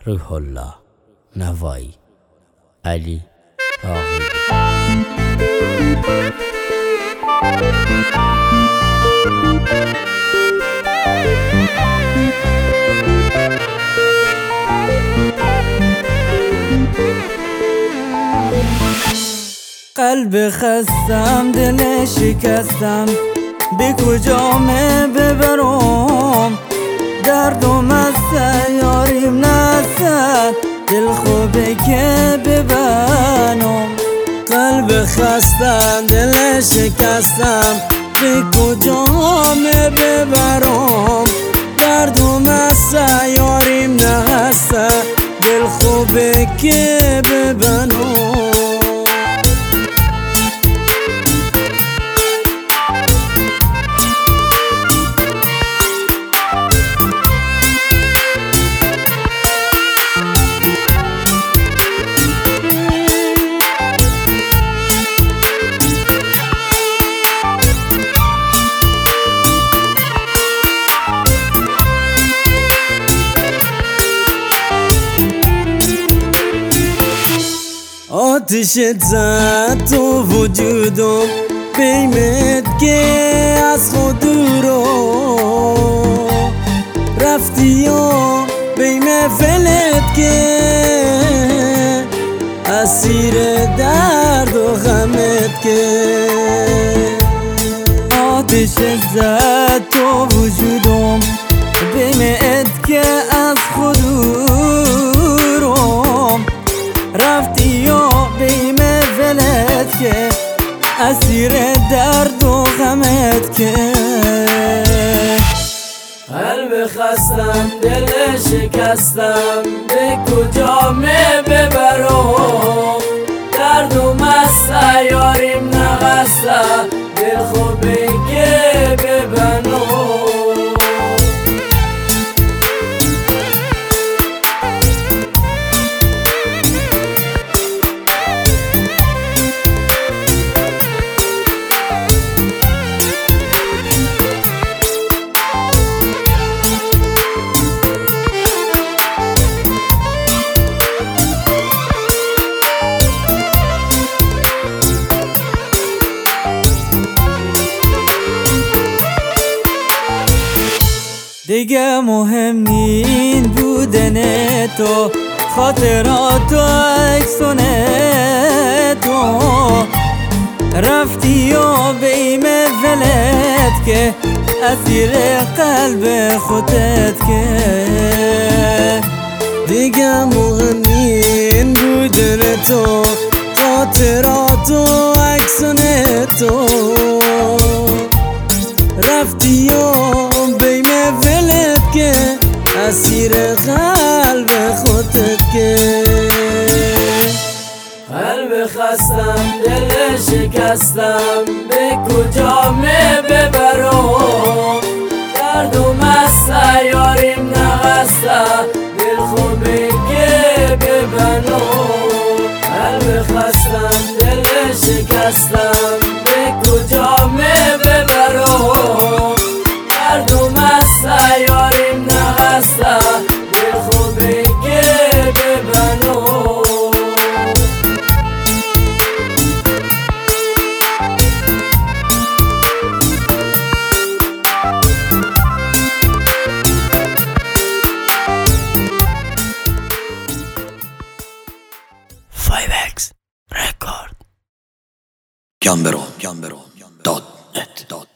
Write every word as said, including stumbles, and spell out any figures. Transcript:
روح الله نوایی علی عاقلی. قلب خستم دل شکستم، به کجا می ببرم؟ دردم از یاریم نسد، دل خوبه که ببنم. قلب خستم دل شکستم، به کجا می ببرم؟ دردم از یاریم نسد، دل خوبه که ببنم. آتشت زد تو وجودم، بیمت که از خود دورو رفتی و بیم فلت که اسیر درد و غمت که. آتشت زد تو وجودم، بیمت که از خود دورم رفتی و بیم فلت که اسیر درد و غمت که. قلب خستم دل شکستم، به کجا می ببرم؟ دردم از یاریم نغسته، دل خوبه که ببنم. دیگه مهم نین بودن تو، خاطرات و عکسون تو، رفتی و بیم فلت که اسیر قلب خودت که. دیگه مهم نین بودن تو، خاطرات و عکسون تو، رفتی و بیم فلت که اسیر قلب خودت که. قلب خستم دل شکستم، به کجا می ببرم؟ دردم از یاریم نغسته، دل خوبه که ببنم. قلب خستم دل شکستم، به کجا می ببرم؟ دردم از یاریم نغسته، دل خوبه که ببنم. فایو اکس رکورد گمبرون دات نت